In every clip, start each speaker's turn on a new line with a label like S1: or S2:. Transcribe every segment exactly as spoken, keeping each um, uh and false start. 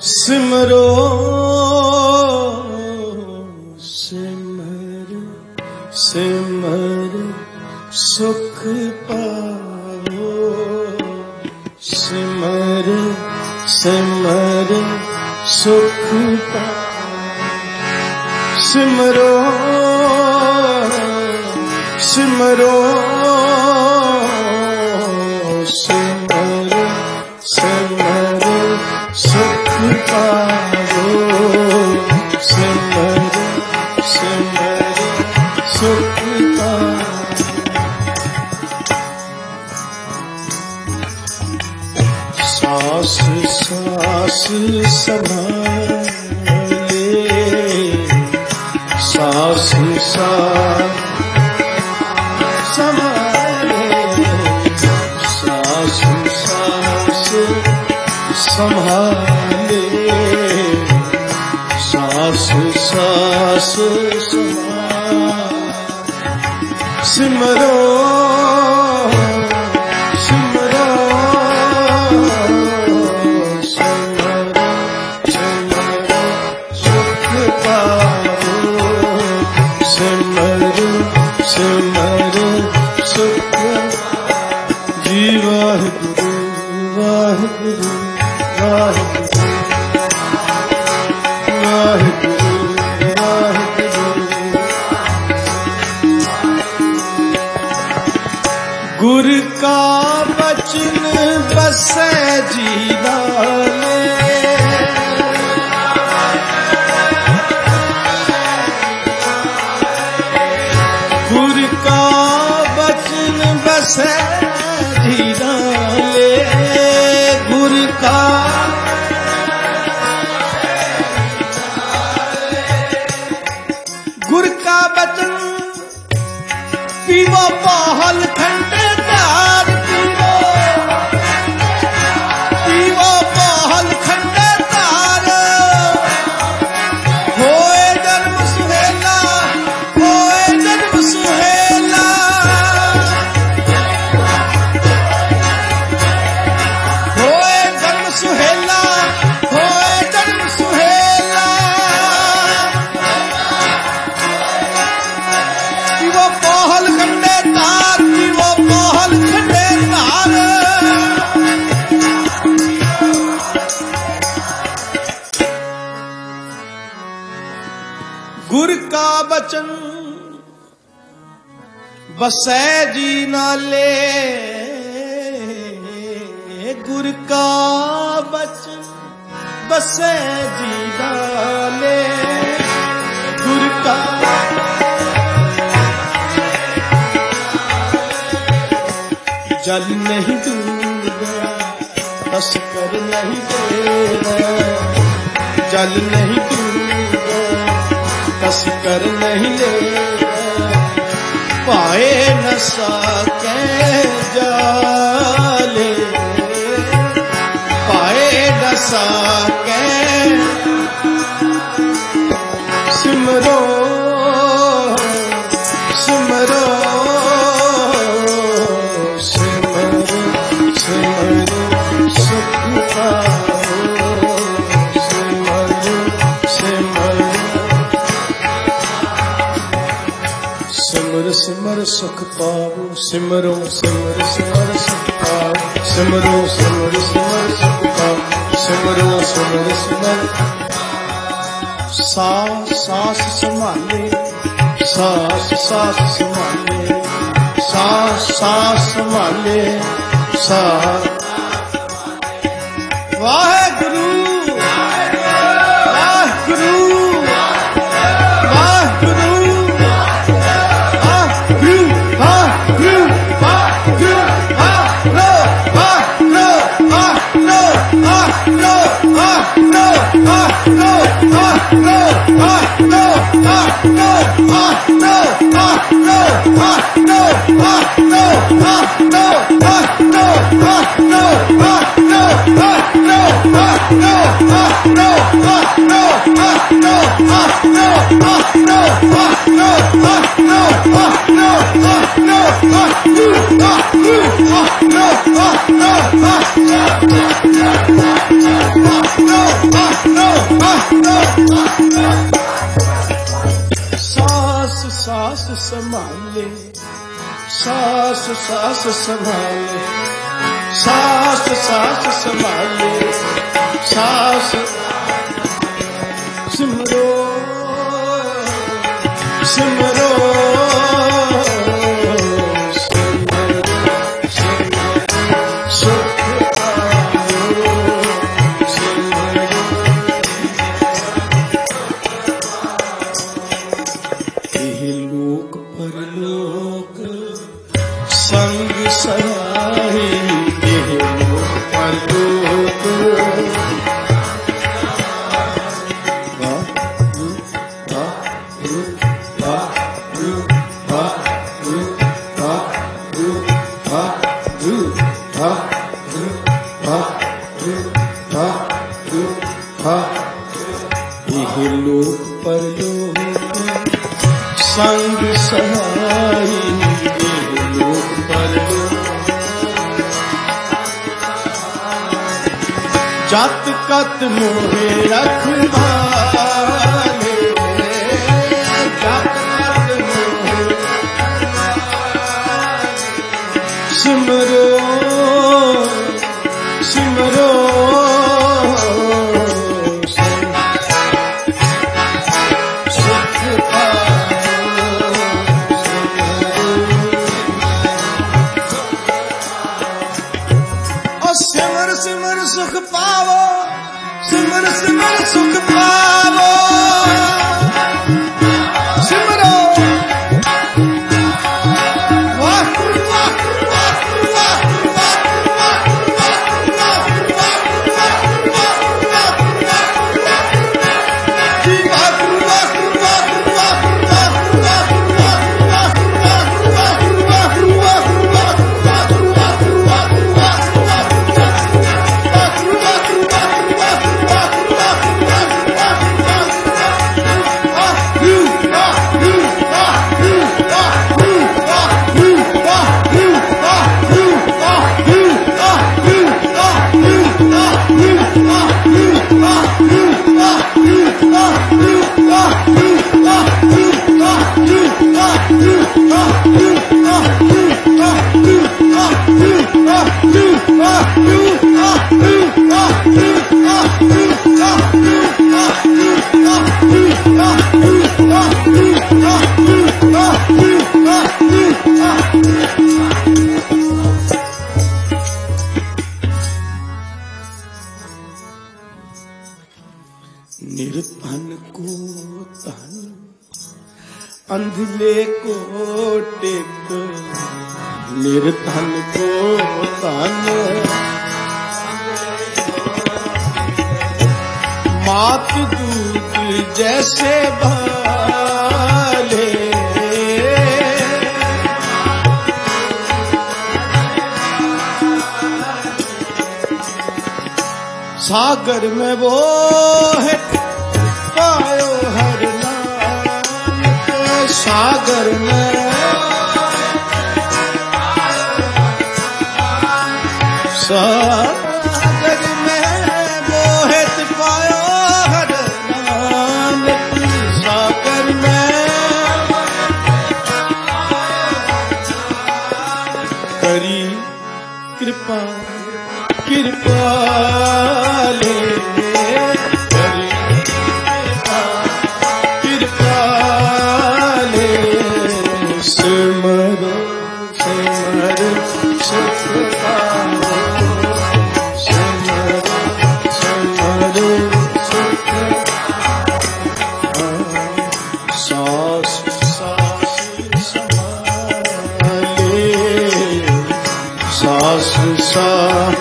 S1: सिमरो सिमरो सिमरो सुख पाओ, सिमरो सिमरो सुख पाओ, सिमरो सिमरो सिमरो सिमरो सुख पाओ, सिमरो सिमरो सुख पाओ। सास सास संभाले, सास सास संभाले, सास सास संभाले, सास सास संभाले। सिमरो सिमरो सिमरो सिमरो सुख पाओ, सिमरो सिमरो सुख। जी वाहिगुरु वाहिगुरु वाहिगुरु वाहिगुरु वाहिगुरु। गुर का बचन बसै जी डाले, गुर का बचन बसै जी डाले, गुर का गुर का बचन पीवो पाहल ठंडे तार, पीवो पीवो पाहल ठंडे तार। होए जन्म सुहेला, होए जन्म सुहेला, होए जन्म सुहेला, होए जन्म सुहेला। पीवो पाहल ठंडे तार, पीवो पाहल ठंडे तार। गुर का बचन बसै जी नाले, गुर का बचन बसै जी नाले, गुर का जल नहीं दूंगा बस कर नहीं देगा, जल नहीं दूंगा बस कर नहीं लेगा। पाए न साके जाले, पाए न साके। सिमरो सिमरो सिमरो सिमरो सुख पाओ, सिमरो सिमरो सिमर सिमर सुख पाओ, सिमरो सिमर सिमर सुख पाओ, सिमरो सिमर सिमर सुख पाओ, सिमरो सिमर सिमर। सास सास संभाले, सास सास संभाले, सास सास संभाले, सास। Waheguru Waheguru Waheguru no, no, no, no, no, no, no, no, no, no, सास सास संभाले, सास सास संभाले, सास सास संभाले, सास सिमरो सिमरो संग सहाई लोक परलोक, जात कत मोहे रखवाले, जात कत मोहे सिमरो सिमरो सिमर सुख पावो, सिमर सिमर सुख पावो, सिमरो वाह वाह वाह वाह निर्धन को धन, अंधले को टेक, निर्धन को धन, मात दूध जैसे भाले, सागर में वो है पायो हर नाम, सागर में सागर में वो है पायो हर नाम, सागर में करी कृपा कृपा ले, करी कृपा कृपा ले, सिमरो सिमरो सुख पाओ, सिमरो सिमरो सुख पाओ, सास सास संभाले, सास सास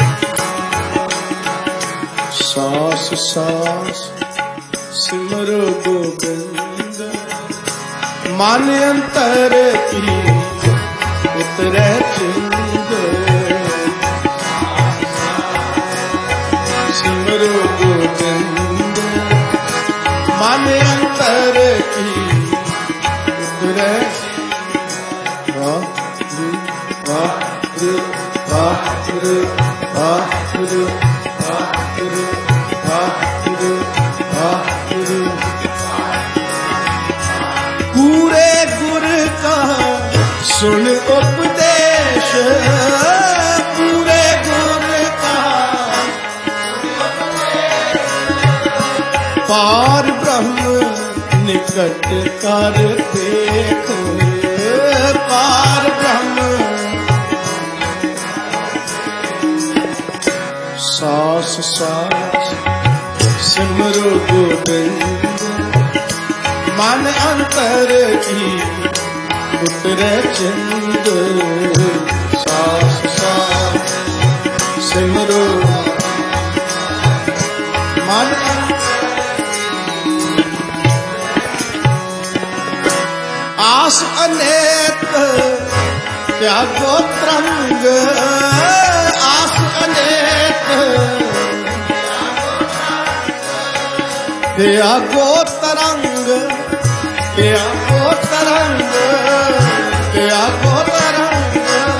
S1: सास सास सिमरो गोविंद, मान अंतर की उतरे चिंद, सिमरो ਵਾਹਿਗੁਰੂ ਵਾਹਿਗੁਰੂ ਵਾਹਿਗੁਰੂ ਵਾਹਿਗੁਰੂ ਵਾਹਿਗੁਰੂ। ਪੂਰੇ ਗੁਰ ਕਾ ਸੁਣ ਉਪਦੇਸ਼, ਪੂਰੇ ਗੁਰ ਕਾ ਪਾਰ ਬ੍ਰਹਮ ਨਿਕਟ ਕਰ ਦੇਖ, ਪਾਰ ਬ੍ਰਹਮ ਸਾਸ ਸਾਸ ਸਿਮਰੋ ਗੋਬਿੰਦ, ਮਨ ਅੰਤਰ ਕੀ ਉਤਰੇ ਚਿੰਦ, ਸਾਸ ਸਾਸ ਸਿਮਰੋ ਮਨ ਆਸ ਅਨੇਕ ਤਿਆਗੋ ਤਰੰਗ, ਆਸ ਅਨੇਕ ਤਿਆਗੋ ਤਰੰਗ, ਤਿਆਗੋ ਤਰੰਗ, ਤਿਆਗੋ ਤਰੰਗ।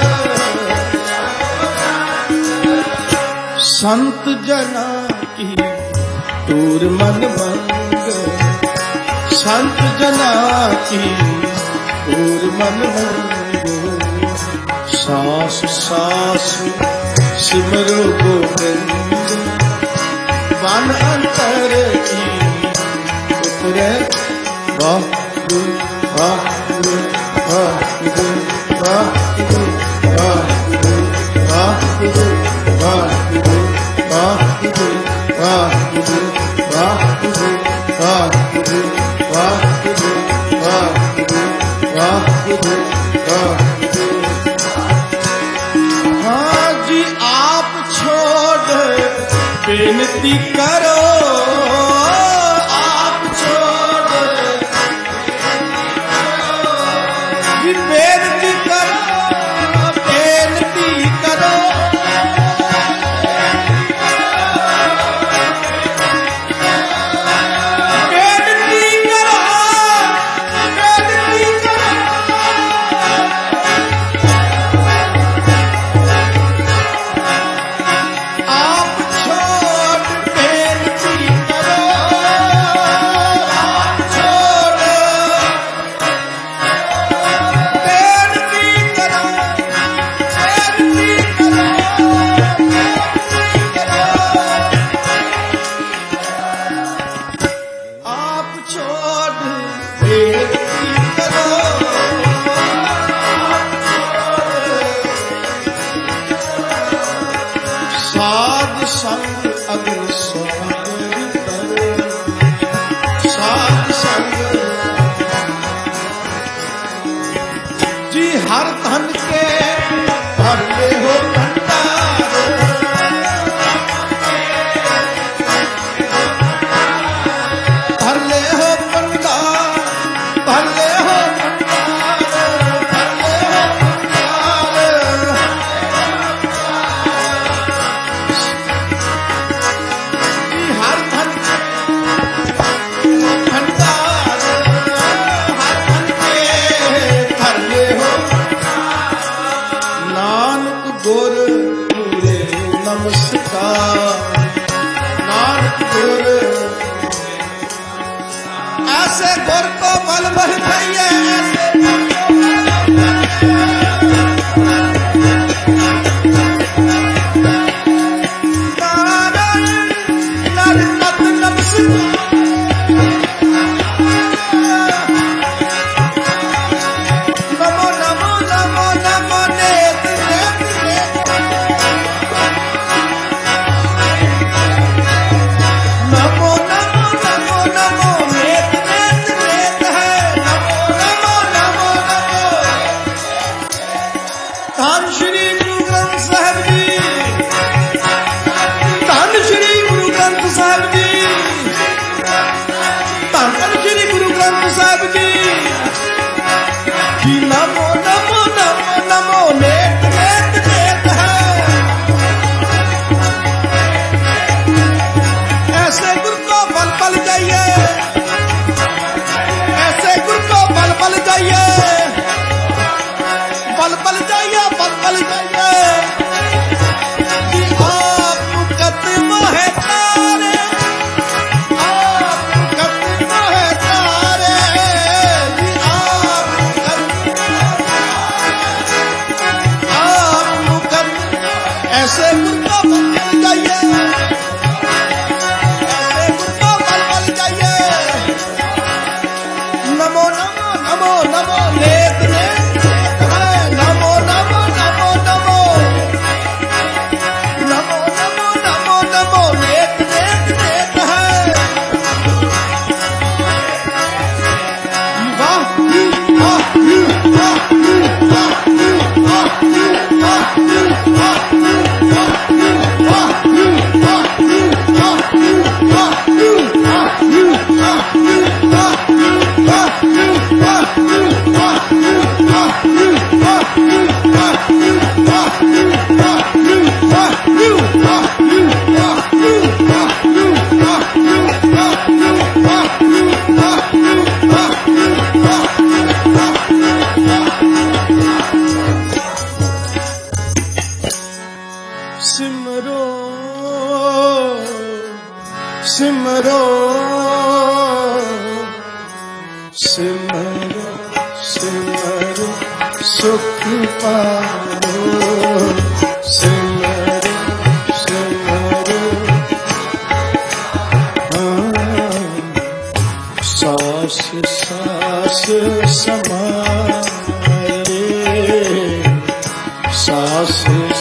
S1: ਸੰਤ ਜਨਾ ਕੀ ਤੂਰ ਮਨ ਮੰਗ, ਸੰਤ ਜਨਾ ਕੀ ਤੂਰ ਮਨ ਮੰਗ। ਸਾਸ ਸਾਸ ਸਿਮਰੋ ਗੋਬਿੰਦ, ਮਨ ਅੰਤਰ ਕੀ ਉਤਰੇ। ਵਾਹਿਗੁਰੂ ਵਾਹਿਗੁਰੂ ਵਾਹਿਗੁਰੂ ਵਾਹਿਗੁਰੂ ਵਾਹਿਗੁਰੂ ਵਾਹਿਗੁਰੂ ਵਾਹਿਗੁਰੂ ਵਾਹਿਗੁਰੂ ਵਾਹਿਗੁਰੂ ਵਾਹਿਗੁਰੂ ਵਾਹਿਗੁਰੂ ਵਾਹਿਗੁਰੂ ਵਾਹਿਗੁਰੂ ਵਾਹਿਗੁਰੂ ਵਾਹਿਗੁਰੂ। ਹਾਂ ਜੀ ਆਪ ਛੋੜ ਬੇਨਤੀ ਕਰੋ, ਆਪ ਛੋੜ ਜੀ ਬੇਨਤੀ ਕਰੋ, ਬੇਨਤੀ ਕਰੋ, हर धन के भर ले हो भंडार, भर ले हो भंडार, भर ले हो भंडार, भर ले हो भंडार। हर धन के भंडार, हर धन के भर ले हो। नानक गुर पूरे नमस्कार, नानक गुर ऐसे गुर को बल भर भैया, ऐसे नारायण नरपत नमस्कार। नमो नमो नमो नमो नेत्र नेत्र नमो नमो नमो नमो नेत्र नेत्र नेत्र है। नमो नमो नमो नमो सिमरो सिमरो सिमरो सुख पाओ सिमरो सिमरो हाँ सास सास समाए सास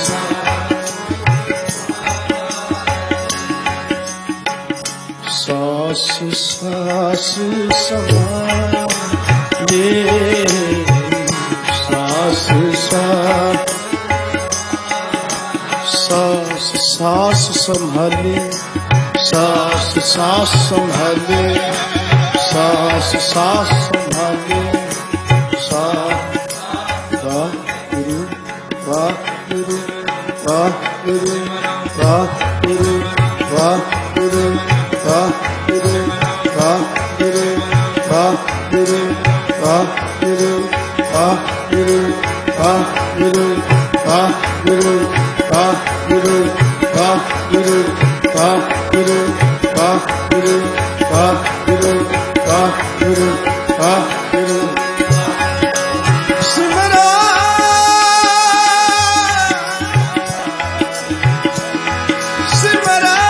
S1: सास सास समाए सास सास सास संभाले सास सास संभाले सास सास संभाले वाहिगुरु वाहिगुरु वाहिगुरु वाहिगुरु वाहिगुरु वाहिगुरु वाहिगुरु वाहिगुरु वाहिगुरु वाहिगुरु वाहिगुरु वाहिगुरु वाहिगुरु वाहिगुरु वाहिगुरु वाहिगुरु वाहिगुरु वाहिगुरु वाहिगुरु सिमरो सिमरो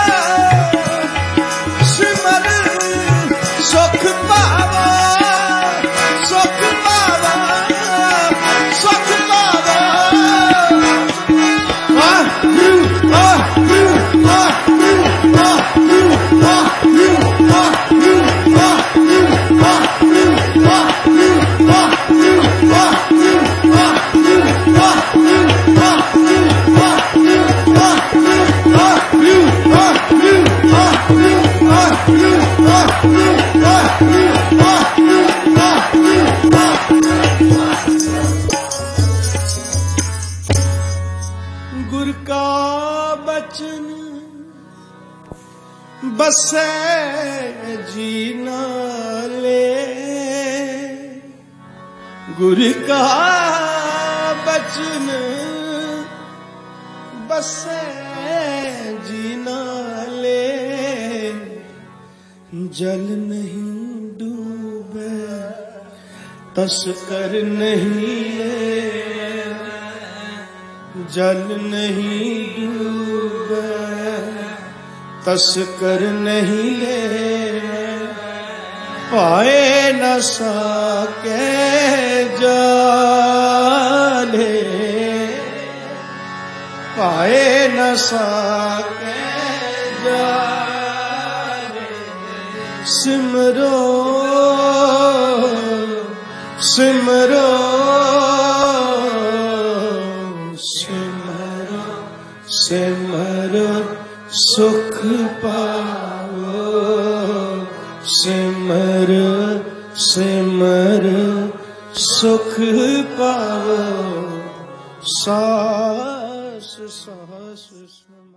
S1: सिमर सुख पावा सुख पावा सुख पावा वाहिगुरु वाहिगुरु वाहिगुरु वाहिगुरु वाहिगुरु गुर का बचन बसे जी नाले गुर का बचन बसे जी नाले जल नहीं डूबे तस्कर नहीं जल नहीं डूबे तस्कर नहीं ले पाए न सके जाले पाए न सके जाले सिमरो सिमरो सिमरो सिमरो सुख पाओ सिमर सिमर सुख पाओ सास सास